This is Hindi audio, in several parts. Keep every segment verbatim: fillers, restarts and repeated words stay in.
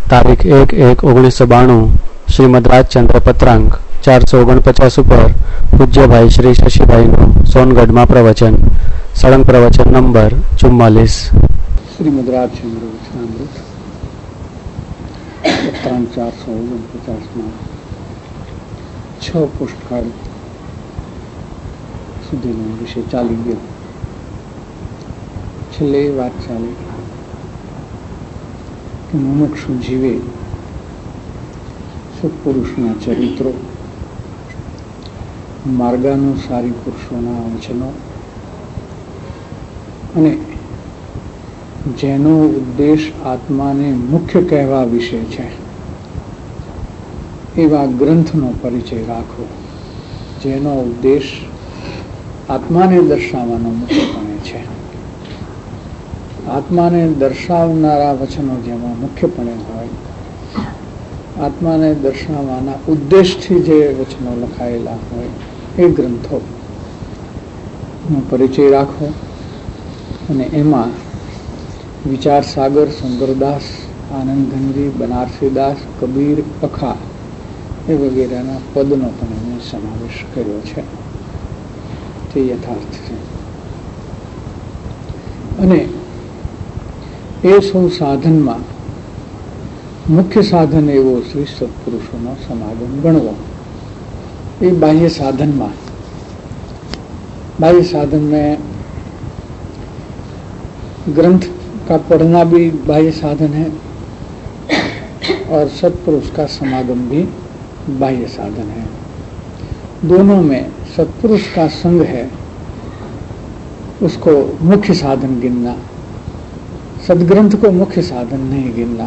તારીખ એક એક ઓગણીસો બાણું શ્રીમદ રાજચંદ્ર પત્રાંક ચારસો ઓગણપચાસ ઉપર પૂજ્યભાઈ શ્રી શશીભાઈનું સોનગઢમાં પ્રવચન. સળંગ પ્રવચન નંબર ચુમ્માલીસ. શ્રીમદ રાજચંદ્ર વચનામૃત પત્રાંક ચારસો ઓગણપચાસમાં છ પુષ્ટકાળ સુધીનો વિષય ચાલી ગયો. છેલ્લે એ વાત ચાલી કે મુમુક્ષુ જીવે સત્પુરુષના ચરિત્રો, માર્ગાનુસારી પુરુષોના વચનો અને જેનો ઉદ્દેશ આત્માને મુખ્ય કહેવા વિશે છે એવા ગ્રંથનો પરિચય રાખો, જેનો ઉદ્દેશ આત્માને દર્શાવવાનો મુખ્યપણે છે. આત્માને દર્શાવનારા વચનો જેમાં મુખ્યપણે હોય, આત્માને દર્શાવવાના ઉદ્દેશથી જે વચનો લખાયેલા હોય એ ગ્રંથોનો પરિચય રાખો અને એમાં વિચાર સાગર, સુંદરદાસ, આનંદગંજી, બનારસીદાસ, કબીર, અખા એ વગેરેના પદનો પણ એને સમાવેશ કર્યો છે. તે યથાર્થ છે. અને એ સૌ સાધનમાં મુખ્ય સાધન એવો શ્રી સત્પુરુષોનો સમાગમ ગણવો. એ बाह्य साधन में बाह्य साधन में ग्रंथ का पढ़ना भी बाह्य साधन है और सत्पुरुष का समागम भी बाह्य साधन है. दोनों में सत्पुरुष का संग है, उसको मुख्य साधन गिनना, सदग्रंथ को मुख्य साधन नहीं गिनना.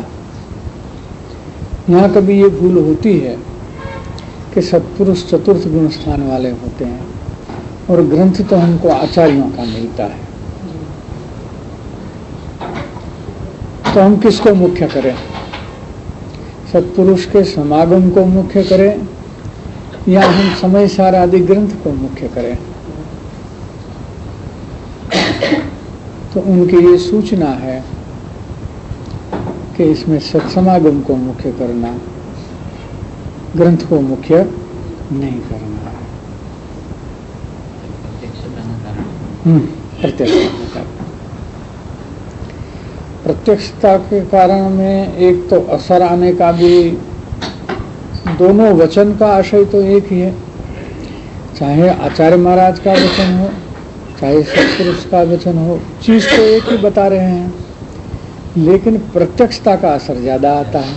यहाँ कभी ये भूल होती है कि सत्पुरुष चतुर्थ गुण स्थान वाले होते हैं और ग्रंथ तो हमको आचार्यों का मिलता है. तो हम किसको मुख्य करें? सत्पुरुष के समागम को मुख्य करें या हम समय सार आदि ग्रंथ को मुख्य करें? तो उनकी ये सूचना है कि इसमें सत्समागम को मुख्य करना, ग्रंथ को मुख्य नहीं करना है. प्रत्यक्षता प्रत्यक्षता के कारण में एक तो असर आने का भी, दोनों वचन का आशय तो एक ही है, चाहे आचार्य महाराज का वचन हो चाहे सत्पुरुष का वचन हो, चीज तो एक ही बता रहे हैं, लेकिन प्रत्यक्षता का असर ज्यादा आता है.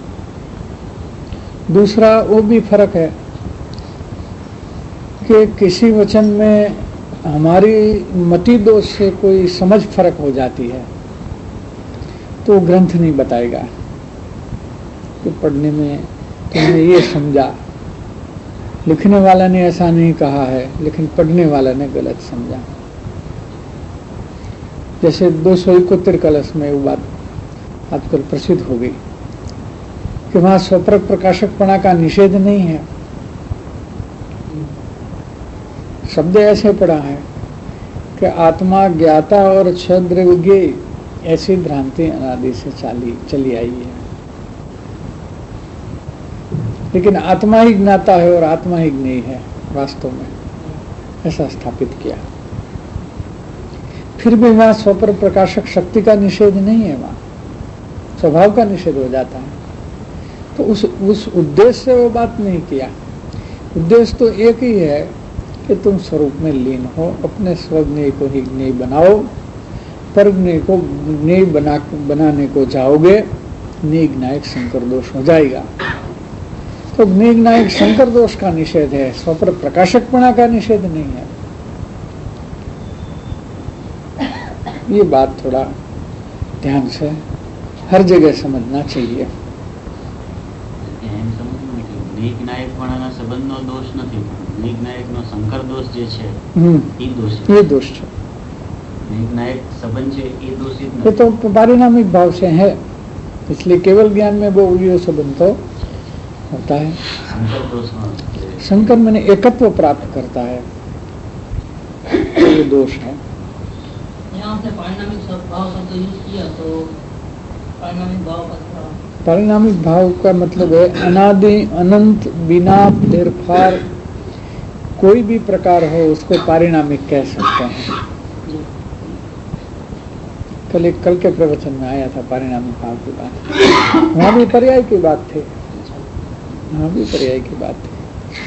दूसरा वो भी फर्क है कि किसी वचन में हमारी मति दोष से कोई समझ फर्क हो जाती है तो ग्रंथ नहीं बताएगा कि पढ़ने में तुमने ये समझा, लिखने वाला ने ऐसा नहीं कहा है लेकिन पढ़ने वाला ने गलत समझा. जैसे दो सौ इकहत्तर कलश में वो बात आजकल प्रसिद्ध हो गई कि वहां स्वप्रक प्रकाशकपणा का निषेध नहीं है. शब्द ऐसे पड़ा है कि आत्मा ज्ञाता और क्षद्रव्य ऐसी भ्रांति अनादि से चली चली आई है, लेकिन आत्मा ही ज्ञाता है और आत्मा ही ज्ञेय है वास्तव में, ऐसा स्थापित किया. फिर भी वहां स्वपर प्रकाशक शक्ति का निषेध नहीं है, वहां स्वभाव का निषेध हो जाता है. तो उस उस उद्देश्य से वो बात नहीं किया. उद्देश्य तो एक ही है कि तुम स्वरूप में लीन हो, अपने स्वज्ञेय को ही ज्ञेय बनाओ. पर ज्ञेय को ज्ञेय बना बनाने को जाओगे, ज्ञेय ज्ञायक संकर दोष हो जाएगा. तो ज्ञेय ज्ञायक संकर दोष का निषेध है, स्वपर प्रकाशकपणा का निषेध नहीं है. ये बात थोड़ा ध्यान से हर जगह समझना चाहिए. જ્ઞાયકપણાના સંબંધનો દોષ નથી, જ્ઞાયકનો સંકર દોષ જે છે એ દોષ એ દોષ છે. જ્ઞાયક સંબંધ છે એ દોષિત ये तो पारिणामिक भाव से है, इसलिए केवल ज्ञान में वो ये संबंध तो होता है. संकर दोष संकर मैंने एकत्व प्राप्त करता है, ये दोष है. यहाँ आपने पारिणामिक भाव शब्द यूज किया तो पारिणामिक भाव का पारिणामिक भाव का मतलब है अनादि अनंत बिना फेरफार कोई भी प्रकार हो उसको पारिणामिक कह सकते हैं। कल एक कल के प्रवचन में आया था पारिणामिक भाव की बात, वहां भी पर्याय की बात थी, वहां भी पर्याय की बात थी।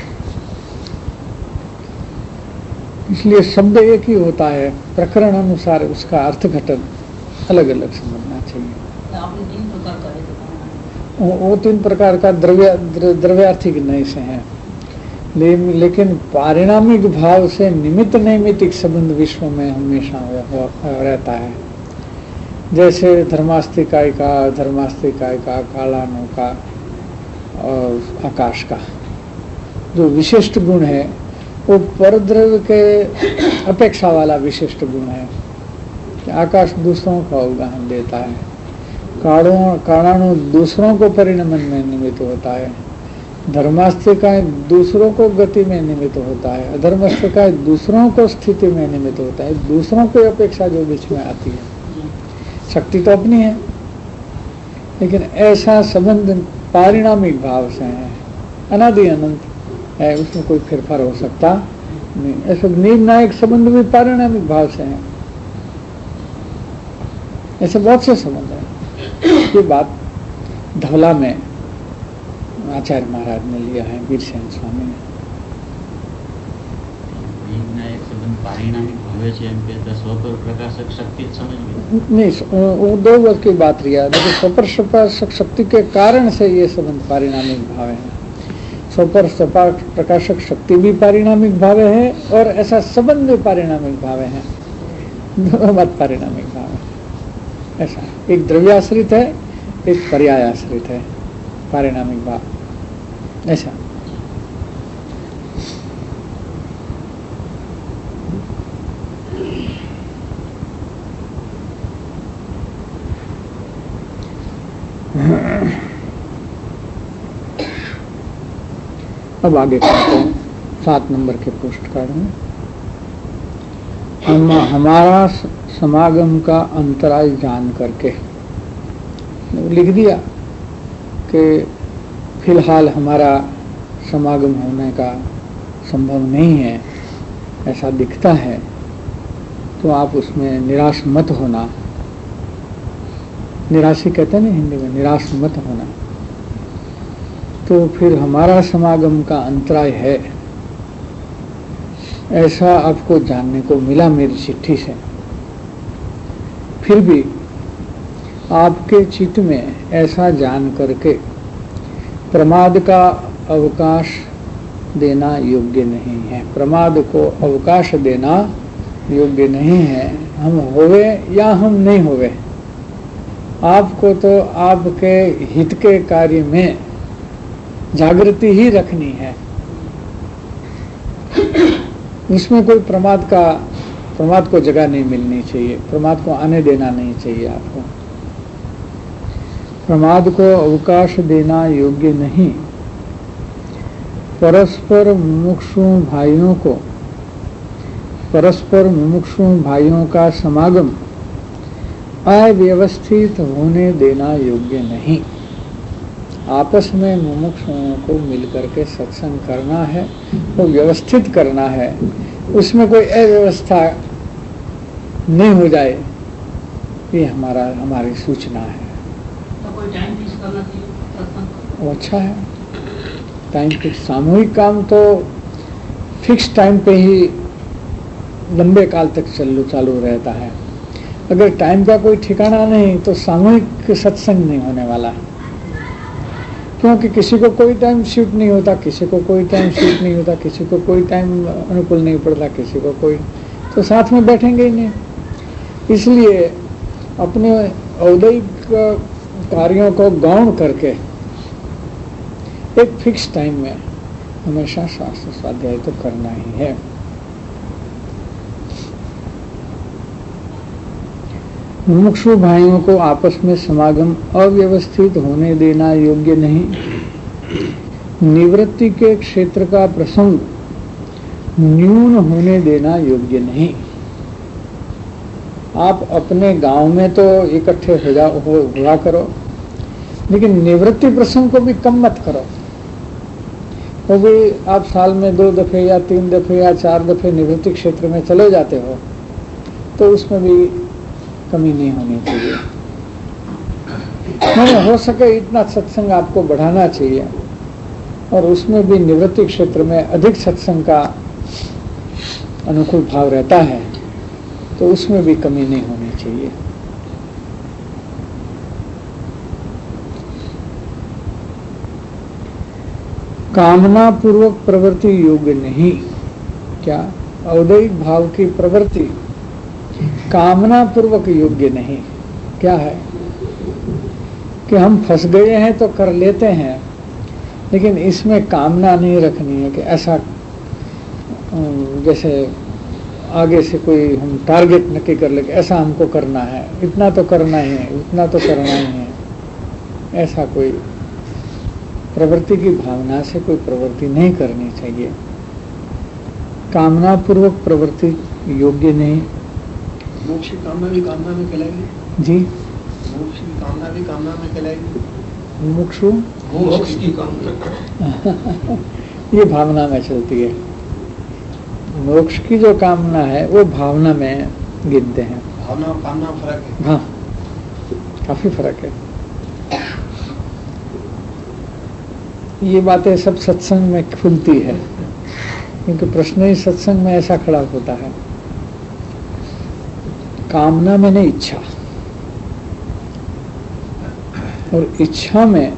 इसलिए शब्द एक ही होता है, प्रकरण अनुसार उसका अर्थ घटन अलग अलग समझना चाहिए। आपने तीन प्रकार का वो, वो तीन प्रकार का द्रव्य द्रव्यार्थिक नय से है, ले, लेकिन पारिणामिक भाव से निमित्त नैमित्तिक संबंध विश्व में हमेशा रहता है। जैसे धर्मास्तिकाय का, धर्मास्तिकाय का, कालानु का और आकाश का जो विशिष्ट गुण है वो परद्रव्य के अपेक्षा वाला विशिष्ट गुण है कि आकाश दूसरों का अवगाहन देता है, काणों काणाणु दूसरों को परिणमन में निमित्त होता है, धर्मास्तिकाय दूसरों को गति में निमित्त होता है, अधर्मास्तिकाय दूसरों को स्थिति में निमित्त होता है, दूसरों की अपेक्षा जो बीच में आती है। शक्ति तो अपनी है, लेकिन ऐसा संबंध पारिणामिक भाव से है, अनादि अनंत है, उसमें कोई फेरफार हो सकता नहीं। ऐसे निर्णायक संबंध भी पारिणामिक भाव से है, ऐसे बहुत से संबंध है। ये बात धवला में आचार्य महाराज ने लिया है, वीरसेन स्वामी ने। नहीं, वो दो वर्ग की बात रही है, लेकिन स्वपर प्रकाशक शक्ति के कारण से ये संबंध पारिणामिक भाव है। स्वपर प्रकाशक शक्ति भी पारिणामिक भाव है और ऐसा संबंध भी पारिणामिक भाव है, दोनों बात पारिणामिक भाव है। ऐसा एक द्रव्याश्रित है, एक पर्यायाश्रित है, पारिणामिक भाव ऐसा। अब आगे कहते हैं सात नंबर के पोस्ट कार्ड में, हम हमारा समागम का अंतराय जान करके लिख दिया कि फिलहाल हमारा समागम होने का संभव नहीं है, ऐसा दिखता है, तो आप उसमें निराश मत होना। निराशी कहते हैं ना हिंदी में, निराश मत होना। तो फिर हमारा समागम का अंतराय है, ऐसा आपको जानने को मिला मेरी चिट्ठी से। फिर भी आपके चित्त में ऐसा जान करके प्रमाद का अवकाश देना योग्य नहीं है। प्रमाद को अवकाश देना योग्य नहीं है। हम होवे या हम नहीं होवे, आपको तो आपके हित के कार्य में जागृति ही रखनी है। उसमें कोई प्रमाद का प्रमाद को जगह नहीं मिलनी चाहिए, प्रमाद को आने देना नहीं चाहिए। आपको प्रमाद को अवकाश देना योग्य नहीं। परस्पर मुमुक्षु भाइयों को परस्पर मुमुक्षु भाइयों का समागम अव्यवस्थित होने देना योग्य नहीं। आपस में मुमुक्षुओं को मिलकर के सत्संग करना है, वो व्यवस्थित करना है, उसमें कोई अव्यवस्था नहीं हो जाए, ये हमारा हमारी सूचना है। तो कोई टाइम फिक्स करना चाहिए सत्संग? वो अच्छा है, टाइम फिक्स। सामूहिक काम तो फिक्स टाइम पे ही लंबे काल तक चालू चालू रहता है। अगर टाइम का कोई ठिकाना नहीं तो सामूहिक सत्संग नहीं होने वाला, क्योंकि किसी को कोई टाइम शूट नहीं होता, किसी को कोई टाइम शूट नहीं होता, किसी को कोई टाइम अनुकूल नहीं पड़ता, किसी को कोई, तो साथ में बैठेंगे ही नहीं। इसलिए अपने औद्योगिक कार्यों को गौण करके एक फिक्स टाइम में हमेशा शास्त्र स्वाध्याय तो करना ही है। मुमुक्षु भाइयों को आपस में समागम अव्यवस्थित होने देना योग्य नहीं। निवृत्ति के क्षेत्र का प्रसंग न्यून होने देना योग्य नहीं। आप अपने गांव में तो इकट्ठे हो जा हुआ करो, लेकिन निवृत्ति प्रसंग को भी कम मत करो। वो भी आप साल में दो दफे या तीन दफे या चार दफे निवृत्ति क्षेत्र में चले जाते हो तो उसमें भी कमी नहीं होनी चाहिए। नहीं हो सके इतना सत्संग आपको बढ़ाना चाहिए और उसमें भी निवृत्ति क्षेत्र में अधिक सत्संग का अनुकूल भाव रहता है तो उसमें भी कमी नहीं होनी चाहिए। कामना पूर्वक प्रवृत्ति योग्य नहीं। क्या? औदैहिक भाव की प्रवृत्ति कामना पूर्वक योग्य नहीं। क्या है कि हम फंस गए हैं तो कर लेते हैं, लेकिन इसमें कामना नहीं रखनी है कि ऐसा जैसे आगे से कोई हम टारगेट नक्की कर ले, ऐसा हमको करना है, इतना तो करना ही है, उतना तो करना ही है। ऐसा कोई प्रवृत्ति की भावना से कोई प्रवृत्ति नहीं करनी चाहिए। कामना पूर्वक प्रवृत्ति योग्य नहीं। मोक्ष की कामना भी कामना में कहलाएगी जी। मोक्ष की कामना भी कामना में कहलाएगी। मुक्षु मोक्ष की कामना ये भावना में चलती है। मोक्ष की जो कामना है वो भावना में गिनते हैं। भावना और कामना फर्क है। हाँ, काफी फर्क है। ये बातें सब सत्संग में खुलती है, क्योंकि प्रश्न ही सत्संग में ऐसा खड़ा होता है। कामना में नहीं, इच्छा, और इच्छा में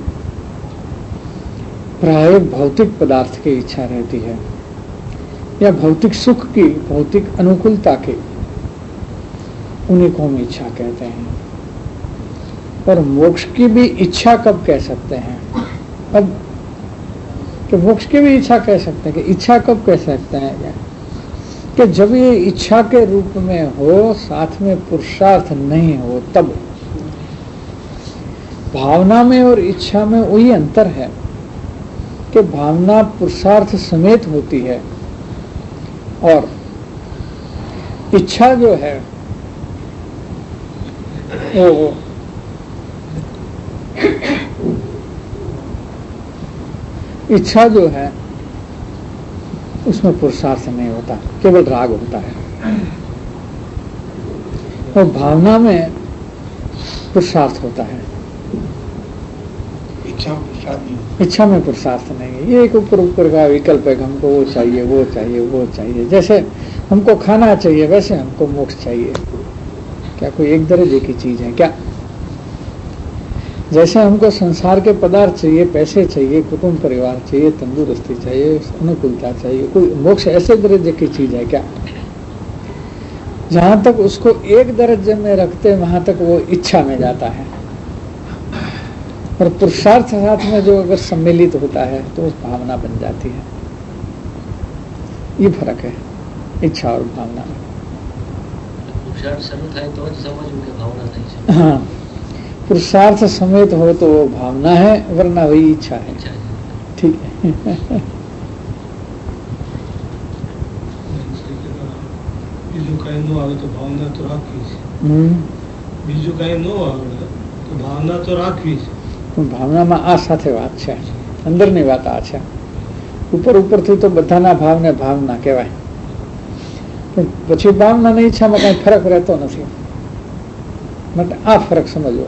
प्राय भौतिक पदार्थ की इच्छा रहती है या भौतिक सुख की, भौतिक अनुकूलता की, उन्हीं को हम इच्छा कहते हैं। और मोक्ष की भी इच्छा कब कह सकते हैं? अब कि मोक्ष की भी इच्छा कह सकते हैं कि इच्छा कब कह सकते हैं कि जब ये इच्छा के रूप में हो, साथ में पुरुषार्थ नहीं हो, तब। भावना में और इच्छा में वही अंतर है कि भावना पुरुषार्थ समेत होती है और इच्छा जो है वो इच्छा जो है उसमें पुरुषार्थ नहीं होता, केवल राग होता है। और भावना में पुरुषार्थ होता है, इच्छा पुरुषार्थ नहीं। इच्छा में पुरुषार्थ नहीं है। ये एक ऊपर ऊपर का विकल्प है कि हमको वो चाहिए, वो चाहिए, वो चाहिए। जैसे हमको खाना चाहिए वैसे हमको मोक्ष चाहिए। क्या कोई एक दर्जे की चीज है क्या? जैसे हमको संसार के पदार्थ चाहिए, पैसे चाहिए, कुटुंब परिवार चाहिए, तंदुरुस्ती चाहिए, अनुकूलता चाहिए, कोई मोक्ष ऐसे दर्जे की चीज है क्या? जहां तक उसको एक दर्जे में रखते वहां तक वो इच्छा में जाता है, और पुरुषार्थ साथ में जो अगर सम्मिलित होता है तो उस भावना बन जाती है। ये फर्क है इच्छा और भावना में। हाँ, पुरुषार्थ समेत हो तो वो भावना है, वरना वही इच्छा है। ठीक है। बीजू कहीं नो आवे तो भावना तो राखी। बीजू कहीं नो आवे तो भावना तो राखी। भावना में आ साथे વાત છે, અંદરની વાત આ છે। ઉપર ઉપરથી તો બધાના ભાવને ભાવના કહેવાય, પણ પછી ભાવનાની ઈચ્છામાં કઈ ફરક રહેતો નથી। માટે આ ફરક સમજવો।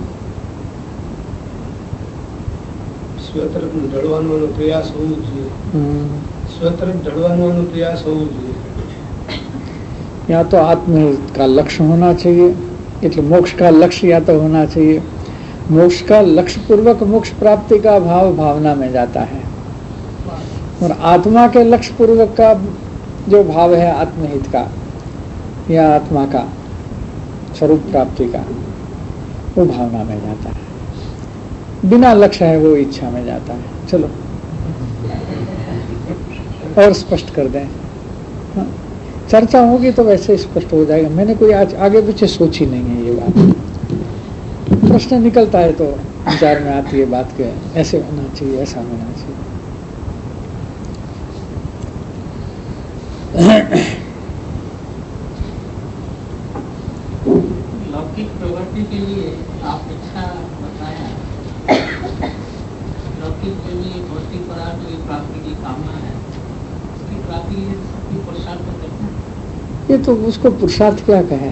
સ્વતરફ ઢળવાનો પ્રયાસ હોવો જોઈએ। સ્વતરફ ઢળવાનો પ્રયાસ હોવો જોઈએ। या तो आत्महित का लक्ष्य होना चाहिए, એટલે मोक्ष का लक्ष्य या तो होना चाहिए। मोक्ष का लक्ष्य पूर्वक मोक्ष प्राप्ति का भाव भावना में जाता है, और आत्मा के लक्ष्य पूर्वक का जो भाव है आत्महित का या आत्मा का स्वरूप प्राप्ति का, वो भावना में जाता है। बिना लक्ष्य है वो इच्छा में जाता है। चलो और स्पष्ट कर दें। हाँ, चर्चा होगी तो वैसे स्पष्ट हो जाएगा। मैंने कोई आज आगे पीछे सोची नहीं है ये बात। प्रश्न निकलता है तो विचार में आती है बात के ऐसे होना चाहिए, ऐसा होना चाहिए। लौकिक प्रवृत्ति के लिए आप इच्छा बताया, भौतिक प्रेमी भौतिक पदार्थ की प्राप्ति की कामना है, उसकी प्राप्ति सबकी पुरुषार्थ करते हैं। ये तो उसको पुरुषार्थ क्या कहे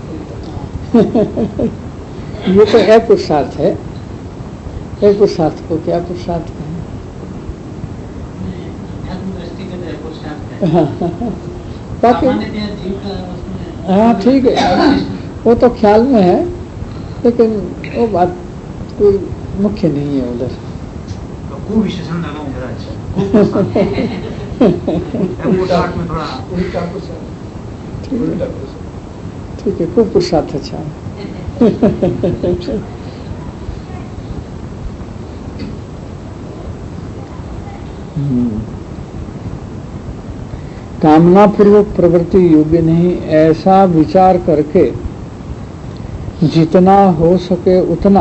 ये तो अपुरुषार्थ है। अपुरुषार्थ को क्या पुरुषार्थ कहें? बाकी हाँ ठीक है, वो तो ख्याल में है, लेकिन वो बात कोई मुख्य नहीं है उधर। ठीक है, खूब पुरुषार्थ अच्छा है। कामना पूर्वक प्रवृत्ति योग्य नहीं, ऐसा विचार करके जितना हो सके उतना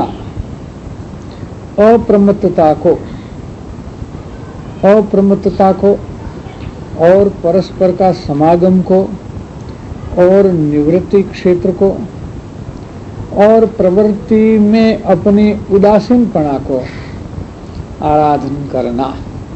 अप्रमत्तता को अप्रमत्तता को और परस्पर का समागम को और निवृत्ति क्षेत्र को और प्रवृत्ति में अपनी उदासीनपना को आराधन करना,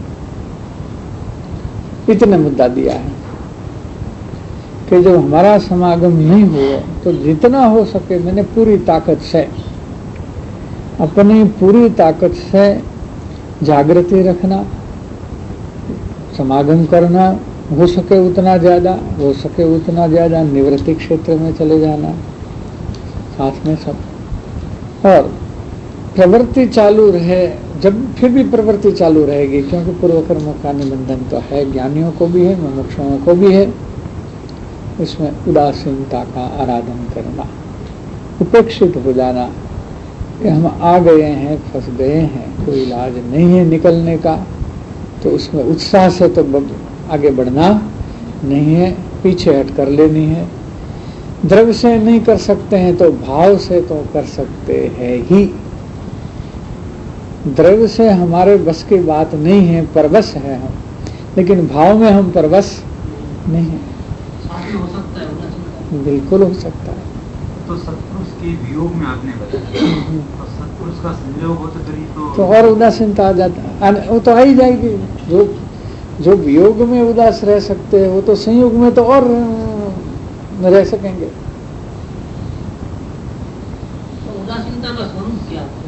इतने मुद्दा दिया है कि जब हमारा समागम नहीं हुआ तो जितना हो सके मैंने पूरी ताकत से अपनी पूरी ताकत से जागृति रखना, समागम करना, हो सके उतना ज्यादा हो सके उतना ज्यादा निवृत्ति क्षेत्र में चले जाना साथ में सब, और प्रवृत्ति चालू रहे। जब फिर भी प्रवृत्ति चालू रहेगी, क्योंकि पूर्व कर्मों का निबंधन तो है, ज्ञानियों को भी है, मुमुक्षुओं को भी है। इसमें उदासीनता का आराधन करना, उपेक्षित हो जाना कि हम आ गए हैं, फंस गए हैं, कोई इलाज नहीं है निकलने का, तो उसमें उत्साह से तो आगे बढ़ना नहीं है, पीछे हट कर लेनी है। द्रव्य से नहीं कर सकते हैं तो भाव से तो कर सकते हैं ही। द्रव्य से हमारे बस की बात नहीं है, परवश है हम, लेकिन भाव में हम परवश नहीं है। हो सकता है, बिल्कुल हो सकता है। तो सत्पुरुष के वियोग में आपने बताया, तो सत्पुरुष का संयोग हो तो करीब तो, तो और उदासीनता आ जाता, वो तो आ ही जाएगी। जो जो वियोग में उदास रह सकते हैं वो तो संयोग में तो और रह सकेंगे। तो उदासीनता का स्वरूप क्या है?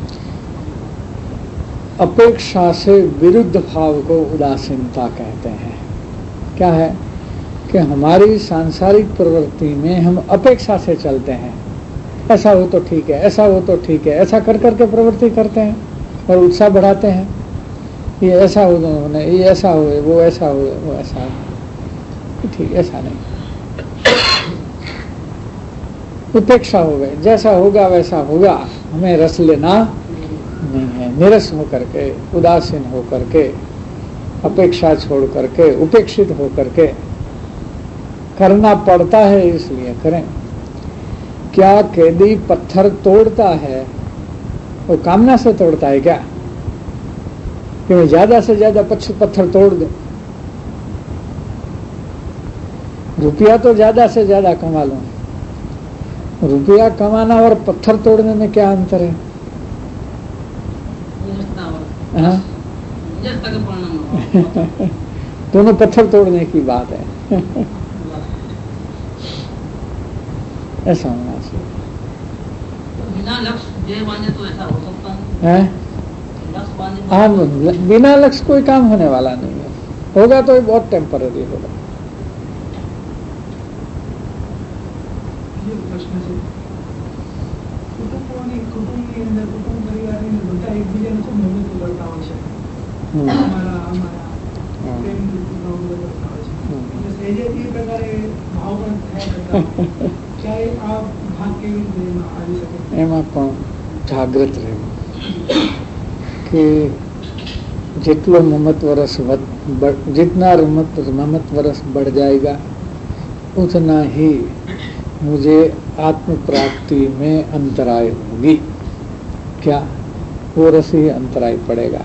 अपेक्षा से विरुद्ध भाव को उदासीनता कहते हैं। क्या है कि हमारी सांसारिक प्रवृत्ति में हम अपेक्षा से चलते हैं, ऐसा हो तो ठीक है, ऐसा हो तो ठीक है, ऐसा कर करके प्रवृत्ति करते हैं और उत्साह बढ़ाते हैं। ये ऐसा हो, ये ऐसा हो, वो ऐसा हो, वो ऐसा हो, ठीक, ऐसा नहीं। उपेक्षा हो गए, जैसा होगा वैसा होगा, हमें रस लेना नहीं है। निरस हो करके, उदासीन हो करके, अपेक्षा छोड़ करके, उपेक्षित हो करके करना पड़ता है, इसलिए करें। क्या कैदी पत्थर तोड़ता है वो कामना से तोड़ता है क्या कि मैं ज्यादा से ज्यादा पत्थर तोड़ दूं? रुपया तो ज्यादा से ज्यादा कमा लूं। रुपया कमाना और पत्थर तोड़ने में क्या अंतर है? हाँ? दोनों पत्थर तोड़ने की बात है। ऐसा होना चाहिए। बिना लक्ष्य बांधे तो ऐसा हो सकता है? हाँ, बिना लक्ष्य कोई काम होने वाला नहीं है। होगा तो बहुत टेम्पररी होगा। ये प्रश्न છે કુટુંબોની કુટુંબની અંદર કુટુંબ પરિવારની અંદર બધા એકબીજાને ખૂબ મદદ કરતા હોય છે, અમારા અમારા પ્રેમ વૃત્તિનો મદદ કરતા હોય છે, એટલે સહેજે એ પ્રકારે ભાવ પણ થયા કરતા क्या આ ભાગ કેવી રીતે એમાં આવી શકે? એમાં પણ જાગૃત રહેવું કે જેટલો મમત વરસ जितना ममत वर्ष बढ़ जाएगा उतना ही मुझे आत्म प्राप्ति में अंतराय होगी। क्या वो रस ही अंतराय पड़ेगा।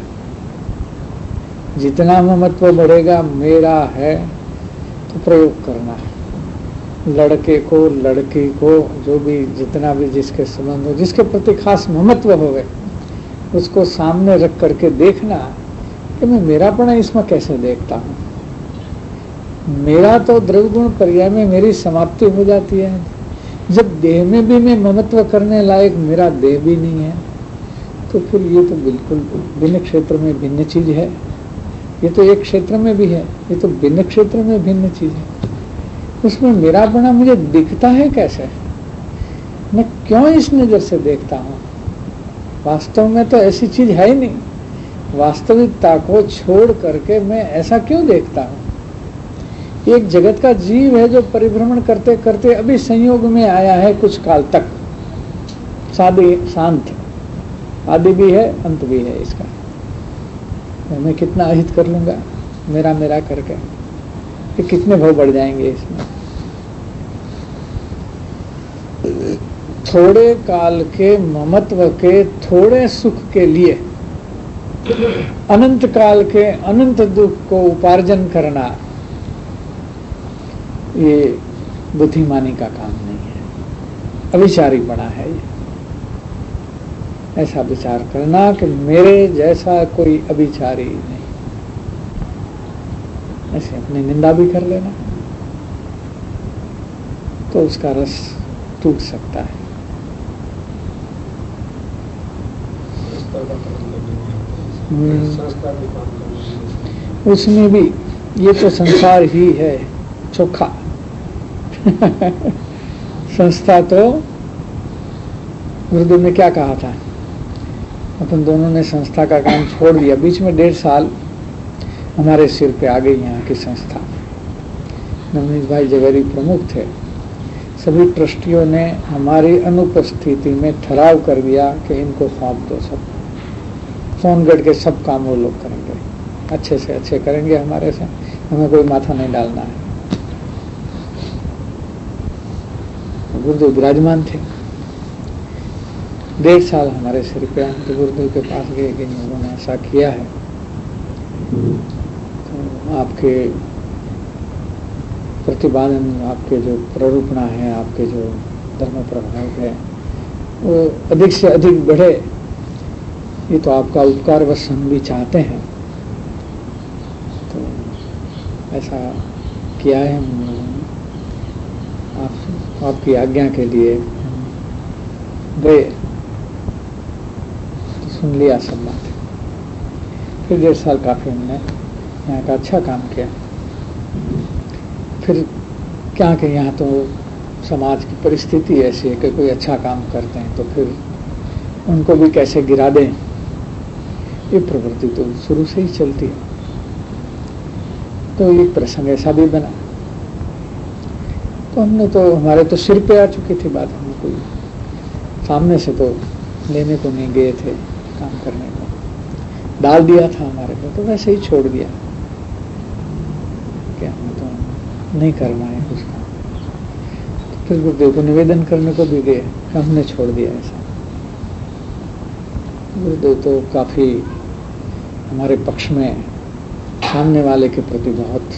जितना ममत्व बढ़ेगा, मेरा है तो प्रयोग करना, लड़के को लड़की को जो भी जितना भी जिसके संबंध हो, जिसके प्रति खास ममत्व हो गए, उसको सामने रख करके देखना कि मैं मेरापना इसमें कैसे देखता हूँ। मेरा तो द्रव्य गुण पर्याय में मेरी समाप्ति हो जाती है। जब देह में भी मैं ममत्व करने लायक मेरा देह भी नहीं है, तो फिर ये तो बिल्कुल भिन्न क्षेत्र में भिन्न चीज है। ये तो एक क्षेत्र में भी है, ये तो भिन्न क्षेत्र में भिन्न चीज है। उसमें मेरापना मुझे दिखता है कैसे? मैं क्यों इस नजर से देखता हूँ? वास्तव में तो ऐसी चीज है ही नहीं। वास्तविकता को छोड़ करके मैं ऐसा क्यों देखता हूँ? एक जगत का जीव है जो परिभ्रमण करते करते अभी संयोग में आया है कुछ काल तक, सादे शांत, आदि भी है अंत भी है इसका। मैं कितना अहित कर लूंगा मेरा मेरा करके, कि कितने भाव बढ़ जाएंगे इसमें। थोड़े काल के ममत्व के थोड़े सुख के लिए अनंत काल के अनंत दुख को उपार्जन करना, ये बुद्धिमानी का काम नहीं है, अविचारी बना है ये। ऐसा विचार करना कि मेरे जैसा कोई अविचारी नहीं, ऐसे अपनी निंदा भी कर लेना, तो उसका रस टूट सकता है। उसमें भी ये तो संसार ही है चोखा। संस्था तो गुरुदेव ने क्या कहा था, अपन दोनों ने संस्था का काम छोड़ दिया। बीच में डेढ़ साल हमारे सिर पे आ गई यहाँ की संस्था। नवनीत भाई जवेरी प्रमुख थे। सभी ट्रस्टियों ने हमारी अनुपस्थिति में ठहराव कर दिया कि इनको सौंप दो, सब सोनगढ़ के सब काम वो लोग करेंगे, अच्छे से अच्छे करेंगे हमारे से, हमें कोई माथा नहीं डालना है। गुरुदेव विराजमान थे। डेढ़ साल हमारे सिर पे आए तो गुरुदेव के पास गए कि उन्होंने ऐसा किया है, तो आपके प्रतिपादन, आपके जो प्ररूपणा है, आपके जो धर्म प्रभाव है वो अधिक से अधिक बढ़े, ये तो आपका उपकार बस हम भी चाहते हैं। तो ऐसा किया है हम लोगों ने, आप, आपकी आज्ञा के लिए गए तो सुन लिया सब बात। फिर डेढ़ साल काफी हमने यहाँ का अच्छा काम किया। फिर क्या कि यहाँ तो समाज की परिस्थिति ऐसी है कि कोई अच्छा काम करते हैं तो फिर उनको भी कैसे गिरा दें, ये प्रवृत्ति तो शुरू से ही चलती है। तो एक प्रसंग ऐसा भी बना, तो हमने तो हमारे तो सिर पे आ चुकी थी बात, हम कोई सामने से तो लेने को नहीं गए थे, काम करने को डाल दिया था हमारे को, तो वैसे ही छोड़ दिया कि हमें तो नहीं करना है कुछ काम। तो फिर गुरुदेव को निवेदन करने को भी गए, हमने छोड़ दिया ऐसा। गुरुदेव तो काफी हमारे पक्ष में, सामने वाले के प्रति बहुत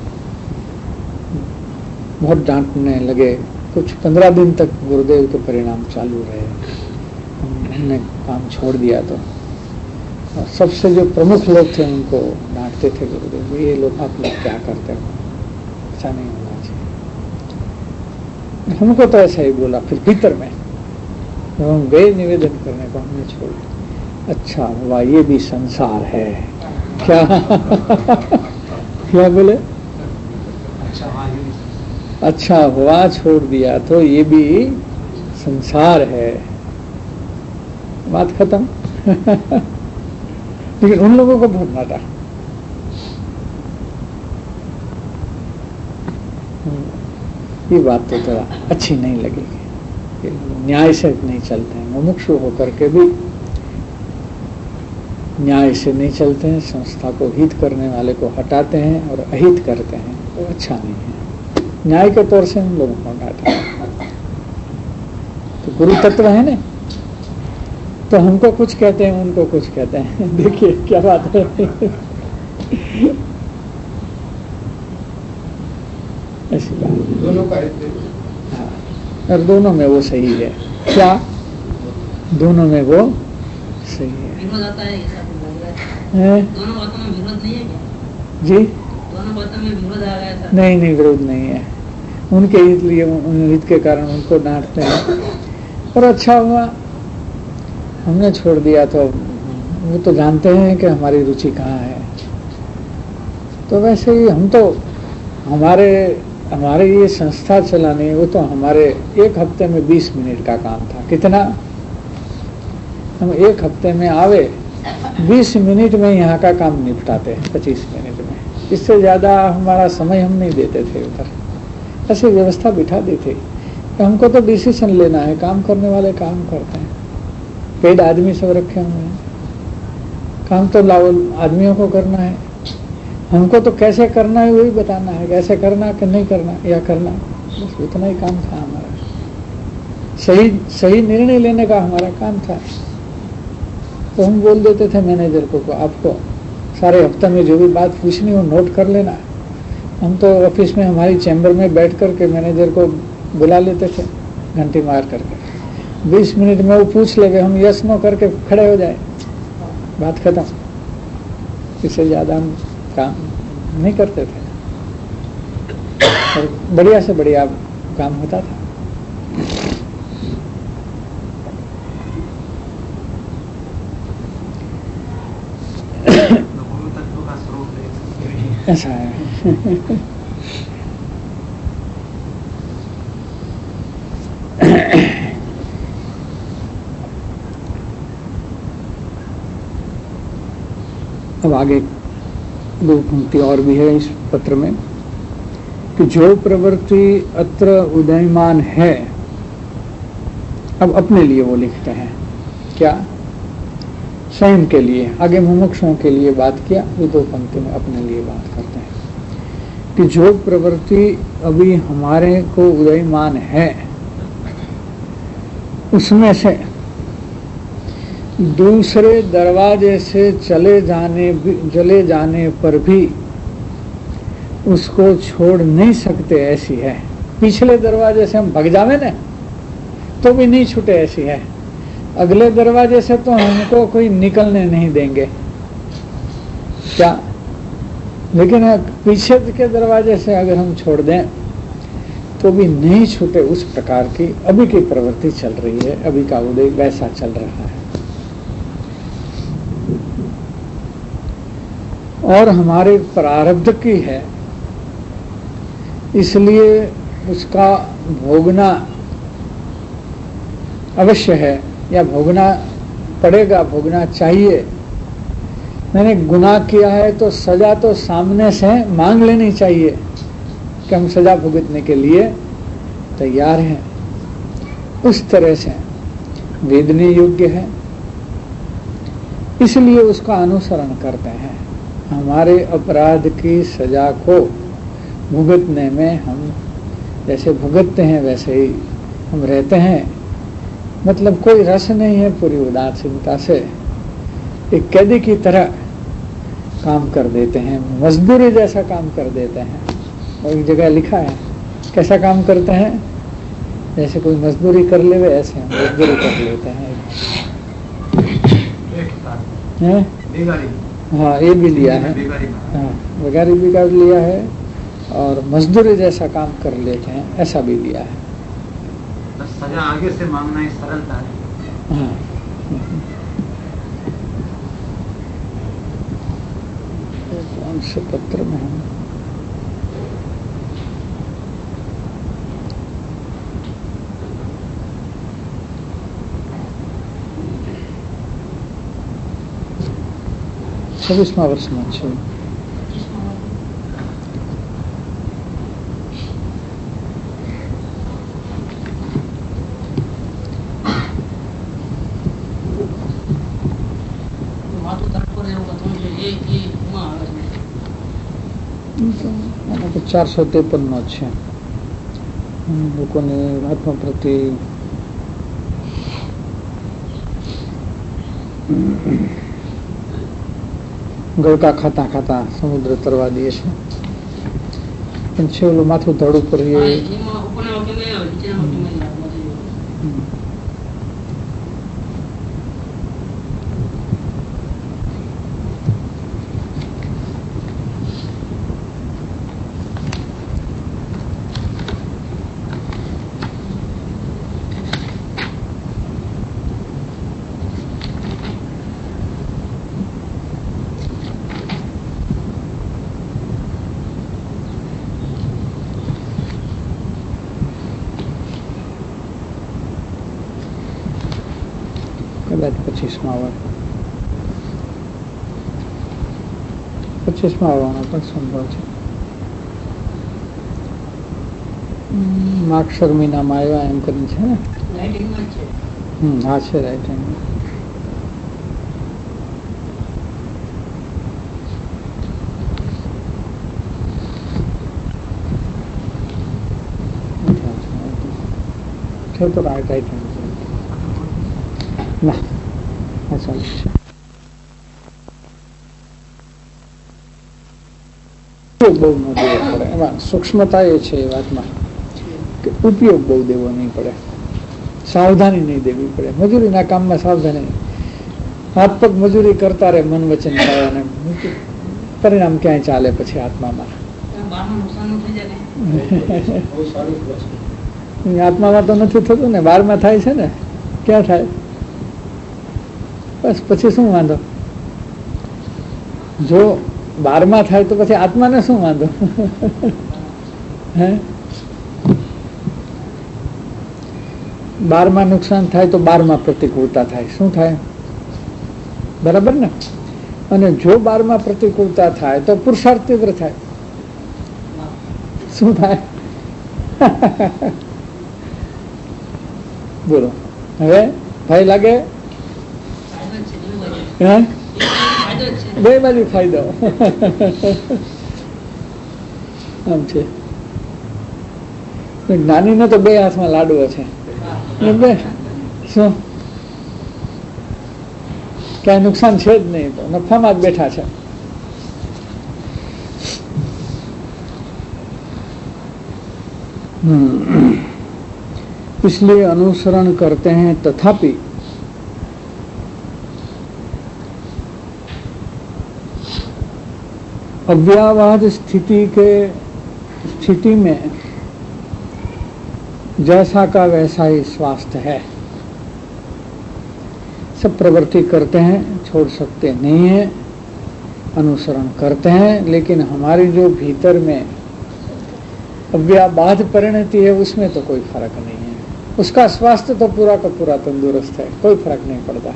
बहुत डांटने लगे। कुछ पंद्रह दिन तक गुरुदेव के परिणाम चालू रहे। हमने काम छोड़ दिया तो और सबसे जो प्रमुख लोग थे उनको डांटते थे गुरुदेव, ये लोग आप लोग क्या करते हो, ऐसा नहीं होना चाहिए। हमको तो ऐसा ही बोला। फिर भीतर में जब हम गए निवेदन करने को, हमने छोड़ दिया। अच्छा हुआ ये भी संसार है क्या? क्या बोले? अच्छा हुआ छोड़ दिया तो ये भी संसार है, बात खत्म। लेकिन उन लोगों को बहुत डांटा। ये बात तो थोड़ा अच्छी नहीं लगेगी, न्याय से नहीं चलते हैं, मुमुक्षु होकर के भी न्याय से नहीं चलते हैं, संस्था को हित करने वाले को हटाते हैं और अहित करते हैं, तो अच्छा नहीं है। न्याय के तौर से हम लोगों को हटाते हैं। तो गुरु तत्व है ना, तो हमको कुछ कहते हैं, उनको कुछ कहते हैं। देखिए क्या बात है। ऐसी बात दोनों का, हाँ, और दोनों में वो सही है। क्या दोनों में वो सही है? है? दोनों बातों में विरोध नहीं है क्या? जी दोनों बातों में विरोध आ गया था? नहीं नहीं, विरोध नहीं है। उनके हित लिए, उन हित के कारण उनको डांटते हैं। और अच्छा हुआ हमने छोड़ दिया, तो वो तो जानते हैं कि हमारी रुचि कहाँ है। तो वैसे ही हम तो हमारे हमारे ये संस्था चलाने, वो तो हमारे एक हफ्ते में बीस मिनट का काम था। कितना? हम एक हफ्ते में आवे, बीस मिनट में यहाँ का काम निपटाते हैं, पच्चीस मिनट में। इससे ज़्यादा हमारा समय हम नहीं देते थे उधर। ऐसी व्यवस्था बिठा दी थी कि हमको तो डिसीजन लेना है, काम करने वाले काम करते हैं। पेड आदमी सब रखे हुए हैं, काम तो आदमियों को करना है। हमको तो कैसे करना है वही बताना है, कैसे करना कि नहीं करना या करना, बस उतना ही काम था हमारा। सही सही निर्णय लेने का हमारा काम था। तो हम बोल देते थे मैनेजर को, को आपको सारे हफ्ते में जो भी बात पूछनी हो नोट कर लेना। हम तो ऑफिस में हमारी चैम्बर में बैठ करके मैनेजर को बुला लेते थे, घंटी मार करके। बीस मिनट में वो पूछ लेंगे, हम यस नो करके खड़े हो जाए, बात खत्म। इससे ज़्यादा हम काम नहीं करते थे और बढ़िया से बढ़िया काम होता था। ऐसा है। अब आगे दो पंक्ति और भी है इस पत्र में कि जो प्रवृत्ति अत्र उदयमान है, अब अपने लिए वो लिखते हैं क्या? स्वयं के लिए। आगे मुमुक्षुओं के लिए बात किया, ये दो पंक्ति में अपने लिए बात करते हैं कि जो प्रवृत्ति अभी हमारे को उदयमान है, उसमें से दूसरे दरवाजे से चले जाने चले जाने पर भी उसको छोड़ नहीं सकते, ऐसी है। पिछले दरवाजे से हम भग जावे ना तो भी नहीं छूटे, ऐसी है। अगले दरवाजे से तो हमको कोई निकलने नहीं देंगे क्या, लेकिन पीछे के दरवाजे से अगर हम छोड़ दें तो भी नहीं छूटे। उस प्रकार की अभी की प्रवृत्ति चल रही है, अभी का उदय वैसा चल रहा है। और हमारे प्रारब्ध की है, इसलिए उसका भोगना अवश्य है या भोगना पड़ेगा, भोगना चाहिए। मैंने गुनाह किया है तो सजा तो सामने से मांग लेनी चाहिए कि हम सजा भुगतने के लिए तैयार हैं। उस तरह से वेदनीय योग्य है, इसलिए उसका अनुसरण करते हैं। हमारे अपराध की सजा को भुगतने में हम जैसे भुगतते हैं वैसे ही हम रहते हैं। मतलब कोई रस नहीं है, पूरी उदासीनता से एक कैदी की तरह काम कर देते हैं, मजदूरी जैसा काम कर देते हैं। और एक जगह लिखा है कैसा काम करते हैं, जैसे कोई मजदूरी कर ले ऐसे हम मजदूरी कर लेते हैं। हाँ, ये भी लिया है, हाँ, बेगारी भी कर लिया है और मजदूरी जैसा काम कर लेते हैं, ऐसा भी लिया है। सजा आगे से मांगना ही सरलता है। हाँ, कौन से पत्र में हम छब्बीसवां वर्ष में अच्छे चार सौ तिरपन નો છે લોકોને આત્મા પ્રતિ ગળકા ખાતા ખાતા સમુદ્ર તરવા દે છે, પણ છે ઓલું માથું ધડ ઉપર પચીસમાં હોય, પચીસમાં આવવાનો પણ સંભવ છે. માક્ષર મહિનામાં આવ્યા એમ કરીને છે ને. હમ હા છે રાઇટિંગ. તો રાઇટિંગ ના ચાલુ છે. બહુ ન દેવો પડે એમાં સૂક્ષ્મતા એ છે એ વાતમાં કે ઉપયોગ બહુ દેવો નહીં પડે, સાવધાની નહીં દેવી પડે. મજૂરીના કામમાં સાવધાની, હાથ પગ મજૂરી કરતા રહે, મન વચન કાયાને પરિણામ ક્યાંય ચાલે પછી આત્મામાં. આત્મામાં તો નથી થતું ને, બહારમાં થાય છે ને. ક્યાં થાય? બસ પછી શું વાંધો? જો બારમાં થાય તો પછી આત્માને શું વાંધો? હે, બારમાં નુકસાન થાય તો બારમાં પ્રતિકૂળતા થાય. શું થાય? બરાબર ને? અને જો બારમાં પ્રતિકૂળતા થાય તો પુરુષાર્થ તીવ્ર થાય. શું થાય? બોલો હવે ભય લાગે? બે બાજુ ફાયદો આમ છે. જ્ઞાની ને તો બે હાથમાં લાડવો છે. બે શું ક્યાંય નુકસાન છે જ નહીં, તો નફામાં જ બેઠા છે. इसलिए अनुसरण करते हैं तथापि अव्यावाद स्थिति के स्थिति में जैसा का वैसा ही स्वास्थ्य है. सब प्रवृत्ति करते हैं, छोड़ सकते नहीं है, अनुसरण करते हैं, लेकिन हमारी जो भीतर में अव्याबाध परिणति है उसमें तो कोई फर्क नहीं है. उसका स्वास्थ्य तो पूरा का पूरा तंदुरुस्त है, कोई फर्क नहीं पड़ता.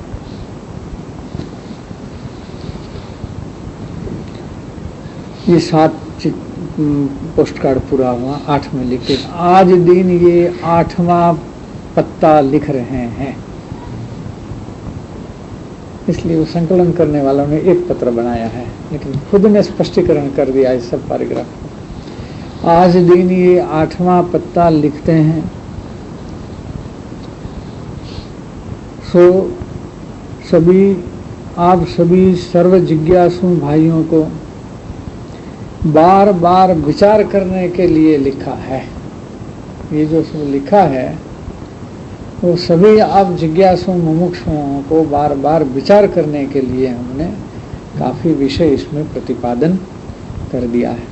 ये सात पोस्ट कार्ड पूरा हुआ, आठ में लिखे. आज दिन ये आठवां पत्ता लिख रहे हैं, इसलिए वो संकलन करने वालों ने एक पत्र बनाया है, लेकिन खुद ने स्पष्टीकरण कर दिया इस सब पैराग्राफ को. आज दिन ये आठवां पत्ता लिखते हैं, सो सभी आप सभी सर्व जिज्ञासु भाइयों को बार बार विचार करने के लिए लिखा है. ये जो सब लिखा है वो सभी आप जिज्ञासु मुमुक्षुओं को बार बार विचार करने के लिए हमने काफी विषय इसमें प्रतिपादन कर दिया है.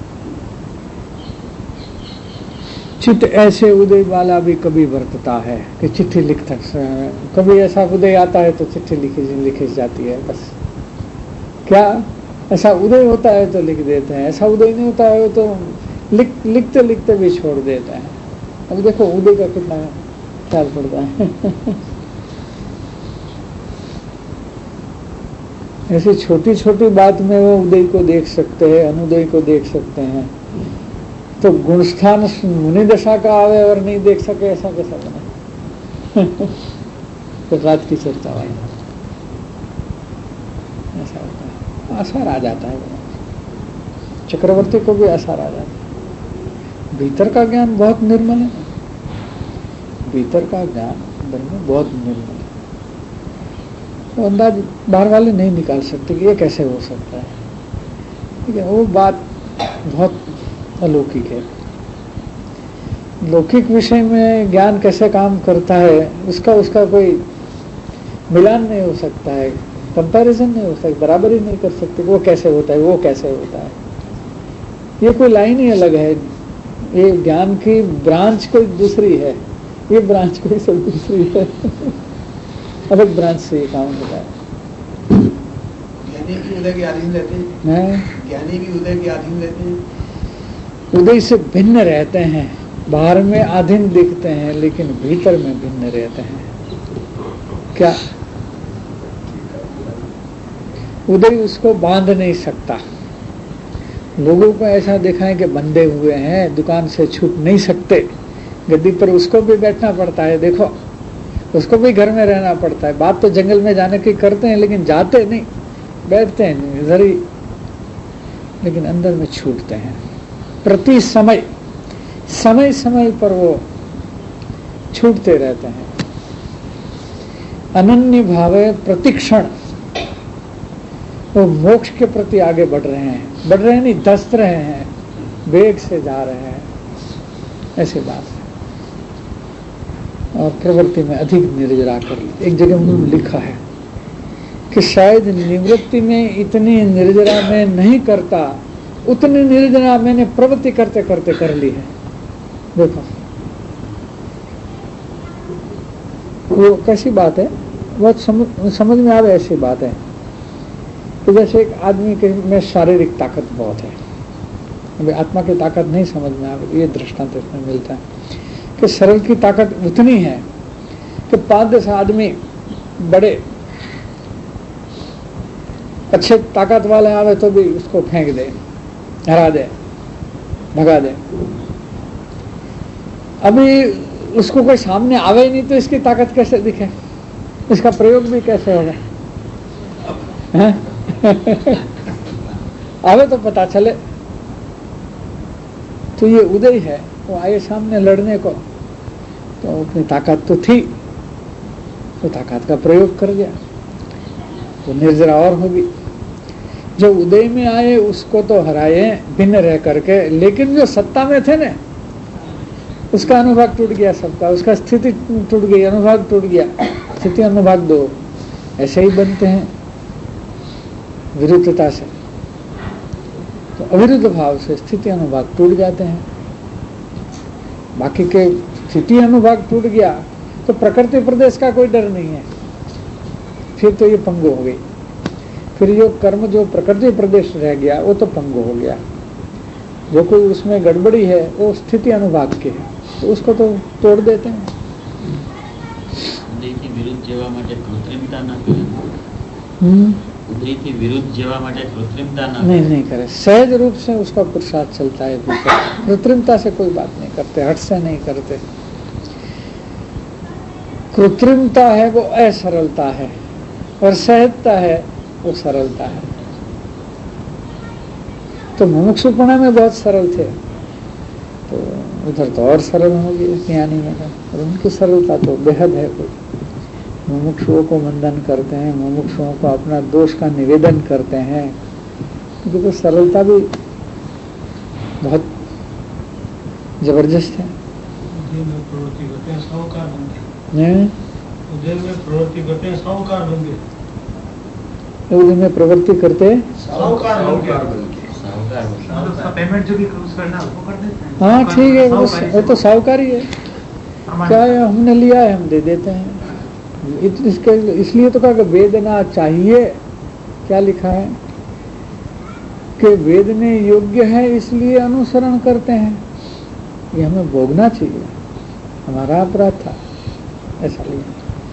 चित्त ऐसे उदय वाला भी कभी बरतता है कि चिट्ठी लिखता है. कभी ऐसा उदय आता है तो चिट्ठी लिखी लिखी जाती है. बस क्या ऐसा उदय होता है तो लिख देते हैं, ऐसा उदय नहीं होता है तो लिख लिखते लिखते भी छोड़ देते हैं. अब देखो उदय का कितना ख्याल पड़ता है. ऐसी छोटी छोटी बात में वो उदय को देख सकते हैं, अनुदय को देख सकते हैं, तो गुणस्थान मुनि दशा का आवे और नहीं देख सके ऐसा कैसा बना? तो रात की चर्चा वाली ऐसा होता है. आसार आ जाता है, चक्रवर्ती को भी आसार आ जाता है. भीतर का ज्ञान बहुत निर्मल है, भीतर का ज्ञान ब्रह्म बहुत निर्मल है. तो अंदाज बाहर वाले नहीं निकाल सकते कि ये कैसे हो सकता है. ठीक है, वो बात बहुत अलौकिक है. लौकिक विषय में ज्ञान कैसे काम करता है उसका उसका कोई मिलान नहीं हो सकता है, कंपैरिजन नहीं हो सकता, बराबरी नहीं कर सकते. वो कैसे होता है, वो कैसे होता है, ये कोई लाइन ही अलग है. ये ज्ञान की ब्रांच कोई दूसरी है, ये ब्रांच कोई सब दूसरी है. अलग ब्रांच से ये काम होता है. ज्ञानी भी उदय के अधीन रहते हैं, ज्ञानी भी उदय के अधीन रहते हैं. उदय से भिन्न रहते हैं, बाहर में अधीन दिखते हैं लेकिन भीतर में भिन्न रहते हैं. क्या उदय उसको बांध नहीं सकता। लोगों को ऐसा देखा है कि बंधे हुए हैं, दुकान से छूट नहीं सकते, गद्दी पर उसको भी बैठना पड़ता है, देखो उसको भी घर में रहना पड़ता है। बात तो जंगल में जाने की करते हैं लेकिन जाते नहीं, बैठते हैं नहीं इधर ही, लेकिन अंदर में छूटते हैं। प्रति समय समय समय पर वो छूटते रहते हैं। अनन्य भावे प्रतिक्षण वो मोक्ष के प्रति आगे बढ़ रहे हैं, बढ़ रहे हैं नहीं धस रहे हैं, वेग से जा रहे हैं, ऐसी बात है। और प्रवृत्ति में अधिक निर्जरा कर ली। एक जगह उन्होंने लिखा है कि शायद निवृत्ति में इतनी निर्जरा में नहीं करता, उतनी निर्जरा मैंने प्रवृत्ति करते करते कर ली है। देखो वो कैसी बात है, बहुत समझ, समझ में आवे ऐसी बात है। तो जैसे एक आदमी के में शारीरिक ताकत बहुत है, अभी आत्मा की ताकत नहीं समझ में आवे, ये दृष्टांत इसमें मिलता है कि शरीर की ताकत उतनी है कि पांच दस आदमी बड़े अच्छे ताकत वाले आवे तो भी उसको फेंक दे, हरा दे, भगा दे। अभी उसको कोई सामने आवे ही नहीं तो इसकी ताकत कैसे दिखे, इसका प्रयोग भी कैसे होगा? आवे तो पता चले। तो ये उदय है, वो आए सामने लड़ने को, तो अपनी ताकत तो थी, तो ताकत का प्रयोग कर दिया, तो निर्जरा और होगी। जो उदय में आए उसको तो हराए भिन्न रह करके, लेकिन जो सत्ता में थे ना उसका अनुभाग टूट गया सबका, उसका स्थिति टूट गई, अनुभाग टूट गया। स्थिति अनुभाग दो ऐसे ही बनते हैं विरुद्धता से, तो अविरुद्ध भाव से स्थिति अनुभाग टूट जाते हैं। बाकी के स्थिति अनुभाग टूट गया तो प्रकृति प्रदेश का कोई डर नहीं है, फिर तो ये पंगु हो गई। फिर जो कर्म जो प्रकृति प्रदेश रह गया वो तो पंगु हो गया। जो कोई उसमें गड़बड़ी है वो स्थिति अनुभाग के है, तो उसको तो तोड़ देते हैं। ઉદયથી વિરુદ્ધ જવા માટે કૃત્રિમતા ન કરે, ઉદયથી વિરુદ્ધ જવા માટે કૃત્રિમતા ન नहीं नहीं करे, सहज रूप से उसका पुरुषार्थ चलता है भीतर। कृत्रिमता से कोई बात नहीं करते, हट से नहीं करते। कृत्रिमता है वो असरलता है और सहजता है वो सरलता है। तो मुमुक्षुपणा में बहुत सरल थे, तो उधर तो और सरल होगी ज्ञानी में, और उनकी सरलता तो बेहद है। कोई मुमुक्षुओं को मंदन करते हैं, मुमुक्षुओं को अपना दोष का निवेदन करते हैं, क्योंकि तो सरलता भी बहुत जबरदस्त है। प्रवृत्ति करते हैं साहूकार बन ने उदय में प्रवृत्ति करते हैं साहूकार बन गए, उदय में प्रवृत्ति करते साहूकार बन गए। पेमेंट जो भी क्रूज करना है वो कर देते हैं। हाँ ठीक है, वो वो तो साहूकारी है। क्या है, हमने लिया है हम दे देते हैं। इसके इसलिए तो कहा कि वेदना चाहिए, क्या लिखा है कि वेदने योग्य है इसलिए अनुसरण करते हैं, ये हमें भोगना चाहिए, हमारा अपराध था, ऐसा लिया।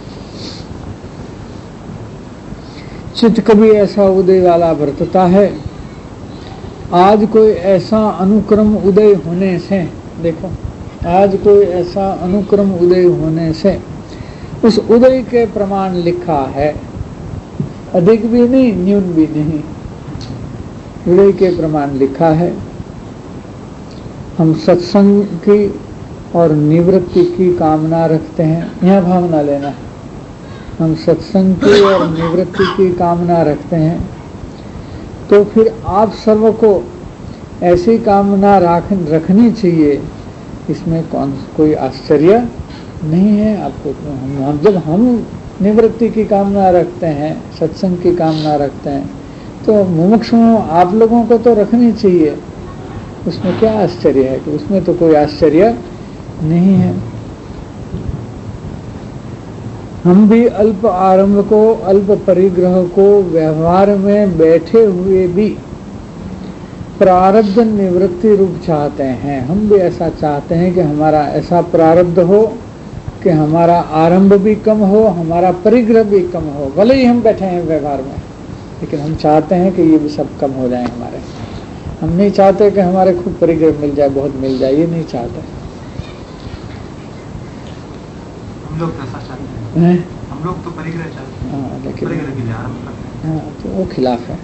चित्त कभी ऐसा उदय वाला बरतता है, आज कोई ऐसा अनुक्रम उदय होने से, देखो आज कोई ऐसा अनुक्रम उदय होने से उस उदय के प्रमाण लिखा है, अधिक भी नहीं न्यून भी नहीं, उदय के प्रमाण लिखा है। हम सत्संग की और निवृत्ति की कामना रखते हैं, यह भावना लेना, हम सत्संग की और निवृत्ति की कामना रखते हैं, तो फिर आप सर्व को ऐसी कामना राख रखनी चाहिए, इसमें कौन कोई आश्चर्य नहीं है आपको। हम जब हम निवृत्ति की कामना रखते हैं, सत्संग की कामना रखते हैं, तो मुमुक्षु आप लोगों को तो रखनी चाहिए, उसमें क्या आश्चर्य है? कि उसमें तो कोई आश्चर्य नहीं है। हम भी अल्प आरंभ को, अल्प परिग्रह को व्यवहार में बैठे हुए भी प्रारब्ध निवृत्ति रूप चाहते हैं। हम भी ऐसा चाहते हैं कि हमारा ऐसा प्रारब्ध हो कि हमारा आरंभ भी कम हो, हमारा परिग्रह भी कम हो, भले ही हम बैठे हैं व्यवहार में, लेकिन हम चाहते हैं कि ये भी सब कम हो जाए हमारे। हम नहीं चाहते कि हमारे खूब परिग्रह मिल जाए, बहुत मिल जाए, ये नहीं चाहते। हम लोग कैसा चाहते हैं? हम लोग तो परिग्रह चाहते हैं। हाँ, लेकिन परिग्रह के लिए आरंभ करते हैं। हाँ, तो वो खिलाफ है।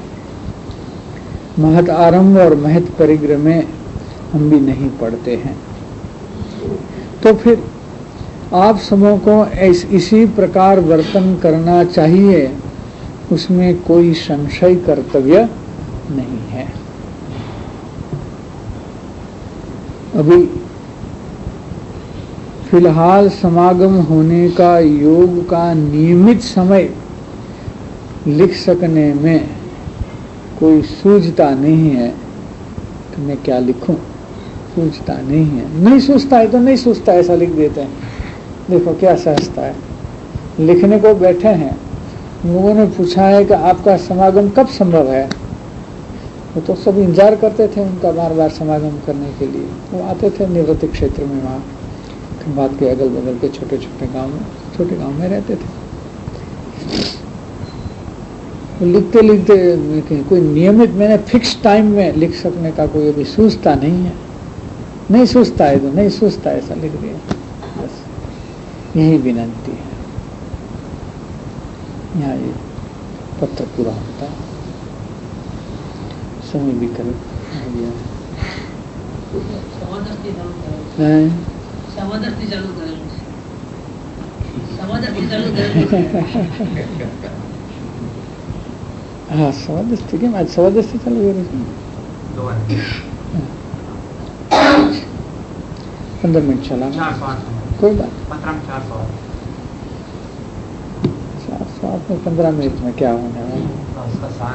महत आरंभ और महत परिग्रह में हम भी नहीं पढ़ते हैं। तो फिर आप सबों को इस इसी प्रकार वर्तन करना चाहिए, उसमें कोई संशय कर्तव्य नहीं है। अभी फिलहाल समागम होने का योग का नियमित समय लिख सकने में कोई सूझता नहीं है कि मैं क्या लिखूं। सूझता नहीं है, नहीं सूझता है तो नहीं सूझता, ऐसा लिख देते हैं। देखो क्या सहजता है। लिखने को बैठे हैं, लोगों ने पूछा है कि आपका समागम कब संभव है। वो तो सब इंतजार करते थे उनका बार बार समागम करने के लिए। वो आते थे निवृत्ति क्षेत्र में, वहाँ खंभात के अगल बगल के छोटे छोटे गांव में, छोटे गांव में रहते थे। लिखते लिखते कोई नियमित मैंने फिक्स टाइम में लिख सकने का कोई अभी सूझता नहीं है। नहीं सूझता है तो नहीं सूझता, ऐसा लिख दिया, बस यही विनंती है। यहाँ ये पत्र पूरा होता है, समय भी करीब हो गया है। समादर्शी चालू करें, समादर्शी चालू करें। हाँ, समादर्शी के आज समादर्शी चालू हो रही पंद्रह मिनट चला, कोई बात चार सौ चार सौ आठ में पंद्रह मिनट में क्या होने वाला।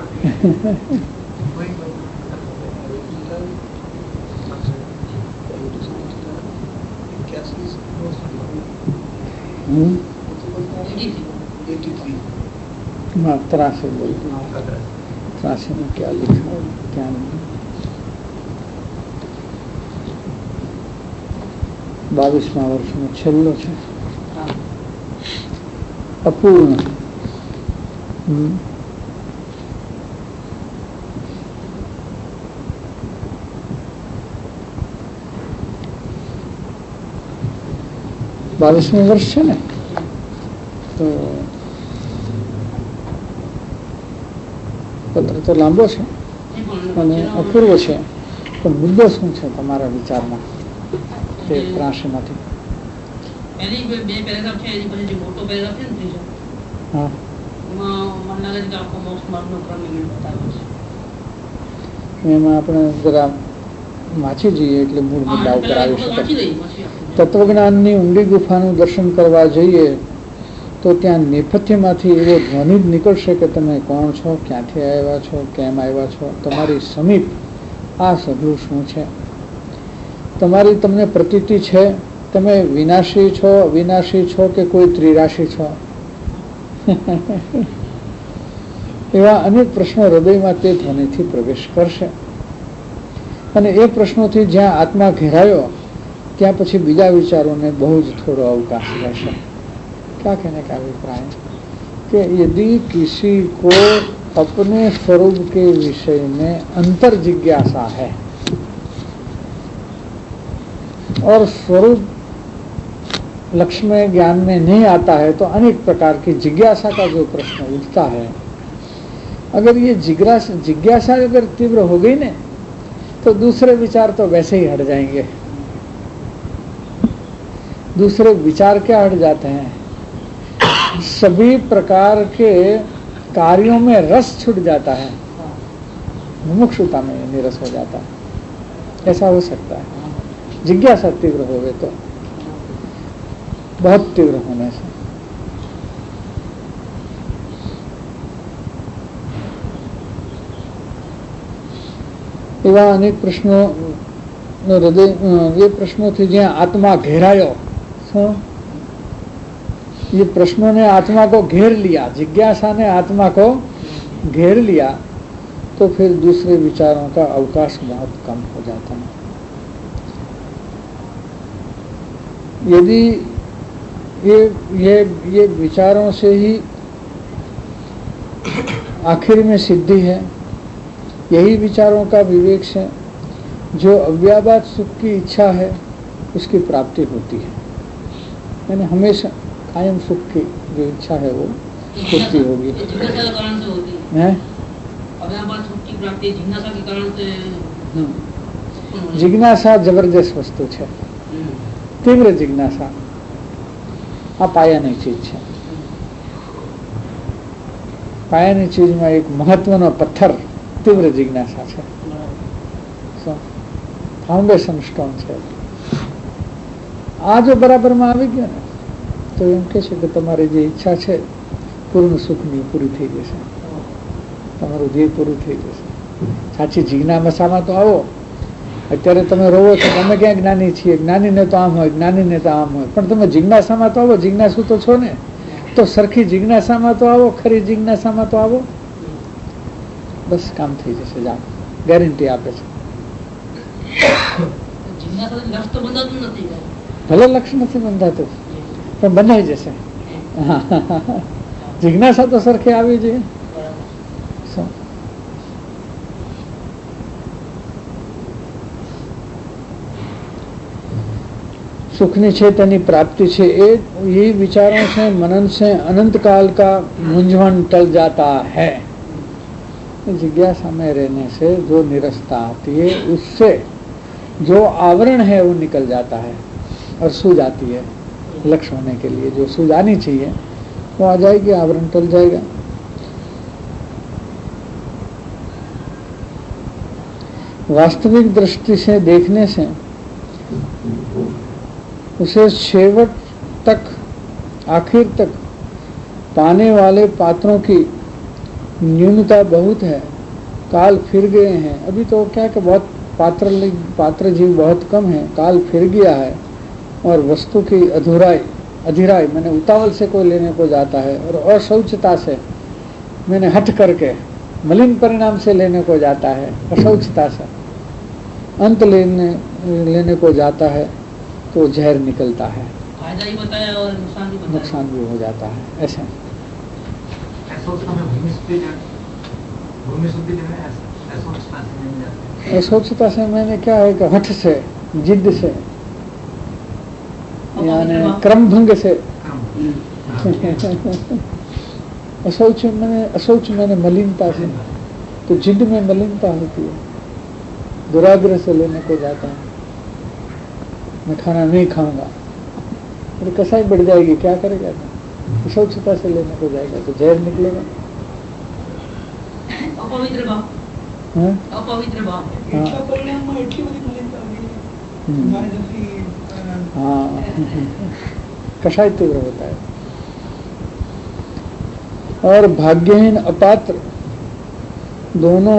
मात्रा से बोलते मात्रा से में क्या लिखा क्या नहीं। बावीसवा वर्ष में छेल्लो छे अपूर्ण। बावीसवें वर्ष है ना, तो પત્ર તો લાંબો છે અને અપૂર્વ છે, પણ મુદ્દો શું છે તમારા વિચારમાં તે ત્રાસીમાંથી? પહેલી બે પેરેગ્રાફ છે, એની પછી જે મોટો પેરેગ્રાફ છે ને ત્રીજો, હા, એમાં મને લાગે છે કે આખો મોક્ષ માર્ગનો ક્રમ એમાં બતાવ્યો છે. એમાં આપણે જરા વાંચી જઈએ એટલે મૂળ મુદ્દા ઉપર આવી વાંચી શકે. દઈએ પછી આપણે. તત્વજ્ઞાનની ઊંડી ગુફાનું દર્શન કરવા જઈએ તો ત્યાં નેપથ્યમાંથી એવો ધ્વનિ જ નીકળશે કે તમે કોણ છો, ક્યાંથી આવ્યા છો, કેમ આવ્યા છો, તમારી સમીપ આ સઘળું શું છે. તમારી તમને પ્રતીતિ છે તમે વિનાશી છો, અવિનાશી છો કે કોઈ ત્રિરાશી છો. એવા અનેક પ્રશ્નો હૃદયમાં તે ધ્વનિથી પ્રવેશ કરશે. અને એ પ્રશ્નોથી જ્યાં આત્મા ઘેરાયો ત્યાં પછી બીજા વિચારોને બહુ જ થોડો અવકાશ રહેશે. क्या कहने का अभिप्राय कि यदि किसी को अपने स्वरूप के विषय में अंतर जिज्ञासा है और स्वरूप लक्ष्य में ज्ञान में नहीं आता है, तो अनेक प्रकार की जिज्ञासा का जो प्रश्न उठता है, अगर ये जिज्ञासा जिज्ञासा अगर तीव्र हो गई ना, तो दूसरे विचार तो वैसे ही हट जाएंगे. दूसरे विचार क्या हट जाते हैं? सभी प्रकार के कार्यों में रस छूट जाता है, मुमुक्षुता में निरस हो जाता है. ऐसा हो सकता है जिज्ञासा तीव्र हो गए तो, बहुत तीव्र होने से. એવા અનેક પ્રશ્નો હૃદય એ પ્રશ્નોથી જ્યાં આત્મા ઘેરાયો, શું ये प्रश्नों ने आत्मा को घेर लिया, जिज्ञासा ने आत्मा को घेर लिया, तो फिर दूसरे विचारों का अवकाश बहुत कम हो जाता है. यदि ये ये ये विचारों से ही आखिर में सिद्धि है। यही विचारों का विवेक से जो अव्याबाद सुख की इच्छा है उसकी प्राप्ति होती है। यानी हमेशा कायम सुख की जो इच्छा है वो पूर्ति होगी। जिज्ञासा जबरदस्त वस्तु है, तीव्र जिज्ञासा आ पायानी चीज है। पायानी चीज में एक महत्वनो पत्थर तीव्र जिज्ञासा है, फाउंडेशन स्टोन है। आ जो बराबर में આવી ગયો ને તો એમ કહે છે કે તમારી જે ઈચ્છા છે પૂર્ણ સુખની પૂરી થઈ જશે, તમારું ધ્યેય પૂરું થઈ જશે। સાચી જિજ્ઞાસામાં તો આવો। અત્યારે તમે રોવો છો, તમે ક્યાં જ્ઞાની છીએ, જ્ઞાનીને તો આમ હોય, જ્ઞાનીને તો આમ હોય, પણ તમે જિજ્ઞાસામાં તો આવો, જિજ્ઞાસુ તો છો ને, તો સરખી જિજ્ઞાસામાં તો આવો, ખરી જિજ્ઞાસામાં તો આવો, બસ કામ થઈ જશે। જાઓ, ગેરંટી આપે છે। ભલે લક્ષ્ય નથી બંધાતું પણ બંધાઈ જશે। જિજ્ઞાસા તો સરખે આવી જોઈએ। सुखनी चेतनी प्राप्ति से यही विचारों से मनन से अनंत काल का मूंझवण टल जाता है। जिज्ञासा में रहने से जो निरस्ता आती है उससे जो आवरण है वो निकल जाता है और सूझ आती है। लक्ष्य होने के लिए जो सूझ आनी चाहिए वो आ जाएगी, आवरण टल जाएगा। वास्तविक दृष्टि से देखने से उसे शेवट तक, आखिर तक पाने वाले पात्रों की न्यूनता बहुत है। काल फिर गए हैं। अभी तो क्या कि बहुत पात्र पात्र जीव बहुत कम है। काल फिर गया है और वस्तु की अधूराई अधिराई मैंने उतावल से कोई लेने को जाता है और अशौचता से मैंने हट करके मलिन परिणाम से लेने को जाता है। अशौचता से अंत लेने लेने को जाता है तो जहर निकलता है, फायदा ही बताया और नुकसान भी बताया, नुकसान भी हो जाता है। ऐसे असोचता से मैंने क्या है कि हठ से, जिद से, यानी क्रम भंग से। असोच मैंने असोच मैंने मलिनता से, तो जिद में मलिनता होती है। दुराग्रह से लेने को जाता है, मैं खाना नहीं खाऊंगा, अरे कसाई बढ़ जाएगी, क्या करेगा? स्वच्छता से लेने को जाएगा तो जहर निकलेगा। अपवित्र भाव, अपवित्र भाव, हाँ, कसाई तीव्र होता है। और भाग्यहीन अपात्र दोनों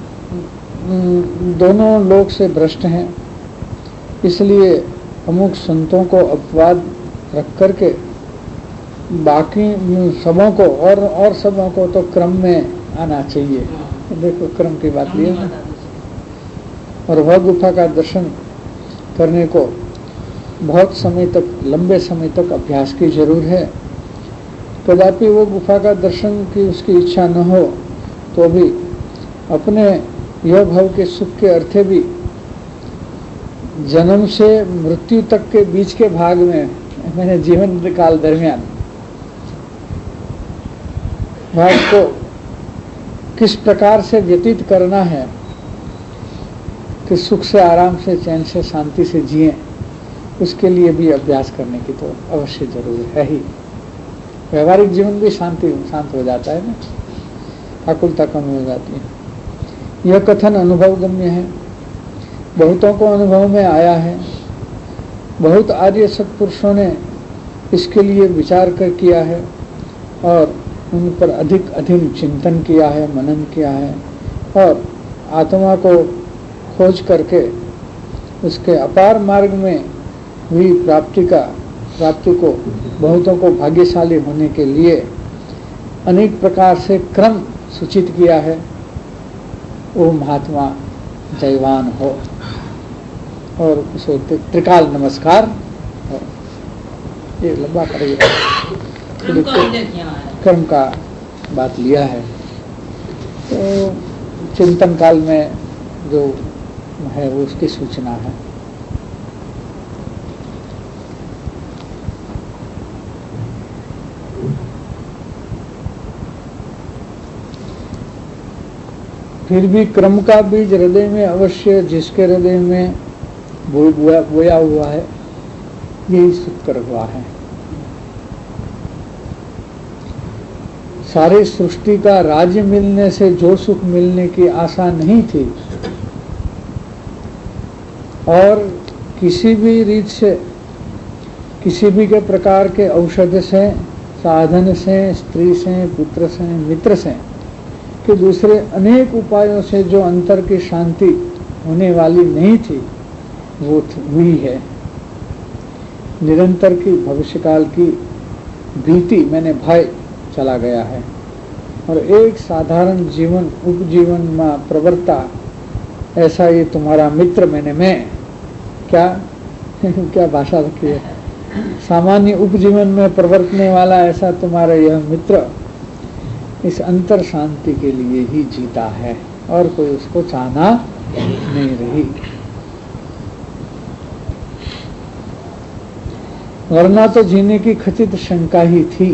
दोनों लोक से भ्रष्ट हैं। इसलिए अमुक संतों को अपवाद रख करके बाकी सबों को और और सबों को तो क्रम में आना चाहिए। देखो क्रम की बात ये है। और वह गुफा का दर्शन करने को बहुत समय तक, लंबे समय तक अभ्यास की जरूर है। कदापि वो गुफा का दर्शन की उसकी इच्छा न हो तो भी अपने यह भाव के सुख के अर्थे भी जन्म से मृत्यु तक के बीच के भाग में, मैंने जीवन काल दरमियान भाग को किस प्रकार से व्यतीत करना है कि सुख से, आराम से, चैन से, शांति से जिए, उसके लिए भी अभ्यास करने की तो अवश्य जरूर है ही। व्यवहारिक जीवन भी शांति शांत हो जाता है ना, आकुलता कम हो जाती है। यह कथन अनुभव गम्य है, बहुतों को अनुभव में आया है। बहुत आर्य सत्पुरुषों ने इसके लिए विचार कर किया है और उन पर अधिक अधिक चिंतन किया है, मनन किया है और आत्मा को खोज करके उसके अपार मार्ग में हुई प्राप्ति का प्राप्ति को बहुतों को भाग्यशाली होने के लिए अनेक प्रकार से क्रम सूचित किया है। वो महात्मा जयवान हो और उसे त्रिकाल नमस्कार। ये लंबा पड़ेगा, कर्म का बात लिया है। तो चिंतन काल में जो है वो उसकी सूचना है। फिर भी क्रम का बीज हृदय में अवश्य जिसके हृदय में बोया, बोया हुआ है यही सुख कर हुआ है। सारी सृष्टि का राज्य मिलने से जो सुख मिलने की आशा नहीं थी और किसी भी रीत से, किसी भी के प्रकार के औषध से, साधन से, स्त्री से, पुत्र से, मित्र से, कि दूसरे अनेक उपायों से जो अंतर की शांति होने वाली नहीं थी वो हुई है। निरंतर की भविष्यकाल की भीति मैंने भय चला गया है और एक साधारण जीवन उपजीवन में प्रवर्ता ऐसा ये तुम्हारा मित्र मैंने मैं क्या क्या भाषा रखी है, सामान्य उपजीवन में प्रवर्तने वाला ऐसा तुम्हारा यह मित्र इस अंतर शांति के लिए ही जीता है और कोई उसको चाहना नहीं रही। वरना तो जीने की खचित शंका ही थी।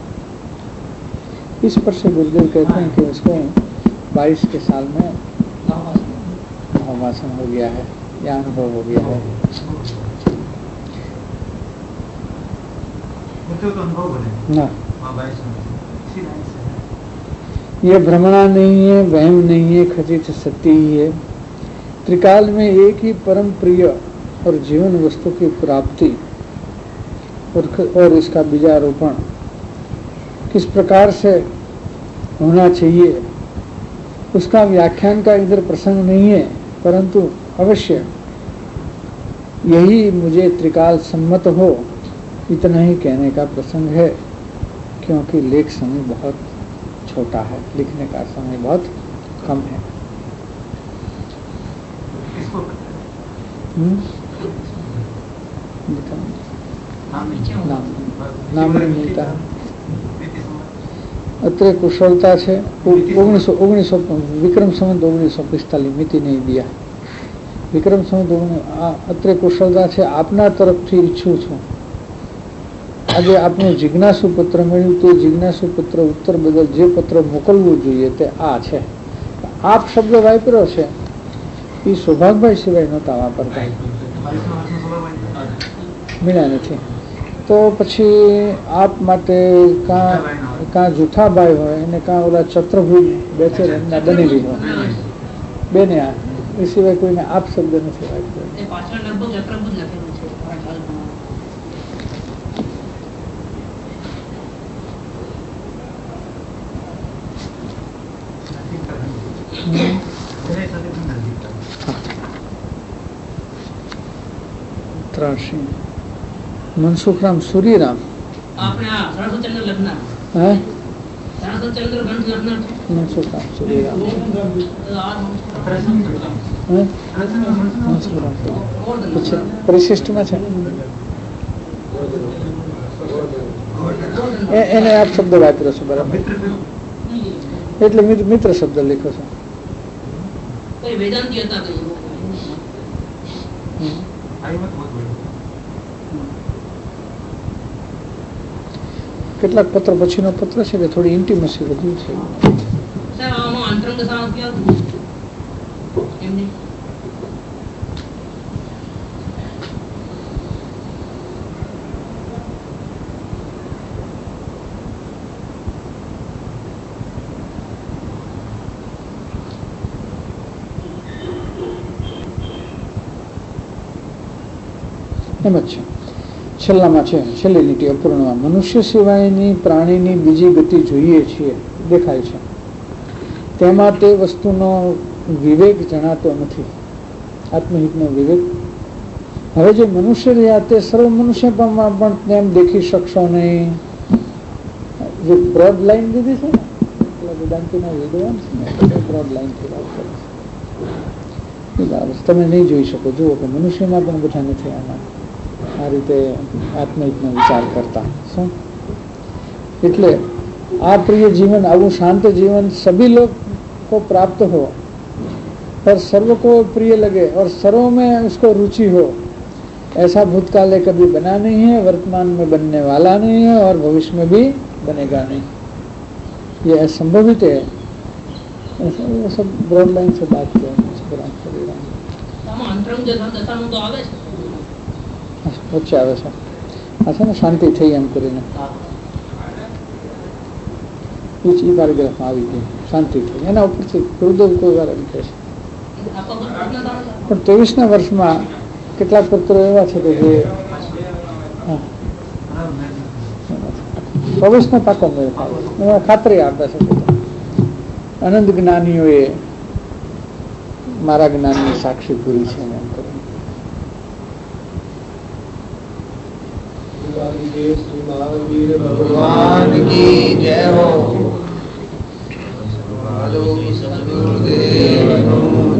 इस पर से गुरुदेव कहते हैं कि उसको बाईस के साल में भावासन हो गया है या अनुभव हो गया है। ना ये भ्रमणा नहीं है, वहम नहीं है, खचित सत्य ही है। त्रिकाल में एक ही परम प्रिय और जीवन वस्तु की प्राप्ति और, और इसका बीजारोपण किस प्रकार से होना चाहिए उसका व्याख्यान का इधर प्रसंग नहीं है, परंतु अवश्य यही मुझे त्रिकाल सम्मत हो इतना ही कहने का प्रसंग है, क्योंकि लेख समय बहुत छोटा है, लिखने का समय बहुत कम है। नाम नाम नहीं मिलता है। अत्र कुशलता से ओगनीसो ओगनीसो विक्रम संवत ओगनीसो पिस्तालीस मिति नहीं दिया। विक्रम संवत अत्र कुशलता से आपना तरफથી ઈચ્છું છું આજે આપનું જિજ્ઞાસુ પત્ર મળ્યું તો જિજ્ઞાસુ પત્ર ઉત્તર બદલ જે પત્ર મોકલવું જોઈએ તે આ છે। આપ શબ્દ વાપર્યો છે એ સૌભાગભાઈ સિવાય નહોતા વાપરતા, મળ્યા નથી। તો પછી આપ માટે કાં કાં જૂઠાભાઈ હોય અને કાં ઓલા ચત્રભુજ બેઠે એમના બનેલી હોય, બેને આ એ સિવાય કોઈને આપ શબ્દ નથી વાપર્યો। मनसुखराम सूर्यराम मनसुखराम सूर्यराम परिशिष्ट में એને આપ શબ્દ વાપર્યો છો બરાબર, એટલે મિત્ર શબ્દ લખ્યો છો। કેટલાક પત્ર પછીનો પત્ર છે કે થોડી ઇન્ટિમસી વધુ છે। એમ જ છે। છેલ્લામાં છે છેલ્લી લીટી અપૂર્ણમાં મનુષ્ય સિવાયની પ્રાણીની બીજી ગતિ જોઈએ છીએ દેખાય છે, તેમાં તે વસ્તુનો વિવેક જણાતો નથી, આત્મહિતનો વિવેક। હવે જે મનુષ્ય રહ્યા તે સર્વ મનુષ્ય પણ તેમ દેખી શકશો નહીં। જે બ્રોડ લાઈન દીધી છે ને વેદાંતિના વિદ્વાન છે ને બ્રોડ લાઈનથી વાત કરે છે, તમે નહીં જોઈ શકો। જુઓ કે મનુષ્યમાં પણ બધા નથી આમાં આ રીતે આત્મહિતનો વિચાર કરતા। શું એટલે આ પ્રિય જીવન, આવું શાંત જીવન સભી લોગ को प्राप्त हो और सर्व को प्रिय लगे और सर्व में उसको रुचि हो, ऐसा भूतकाल में कभी बना नहीं है, वर्तमान में बनने वाला नहीं है और भविष्य में भी बनेगा नहीं। ये असंभवित है। ऐसा सब ब्रॉड लाइन से बात किया વચ્ચે આવે છે આ છે ને શાંતિ થઈ એમ કરીને એ પેરેગ્રાફમાં આવી ગઈ શાંતિ થઈ એના ઉપરથી ગુરુદેવ કોઈ વાર એમ કહે છે પણ ત્રેવીસના વર્ષમાં કેટલાક પુત્રો એવા છે કે જે ચોવીસનો પાકો મેળ થાય એમાં ખાતરી આપે છે અનંત જ્ઞાનીઓએ મારા જ્ઞાનની સાક્ષી પૂરી છે એમ કરીને भगवान की जय हो।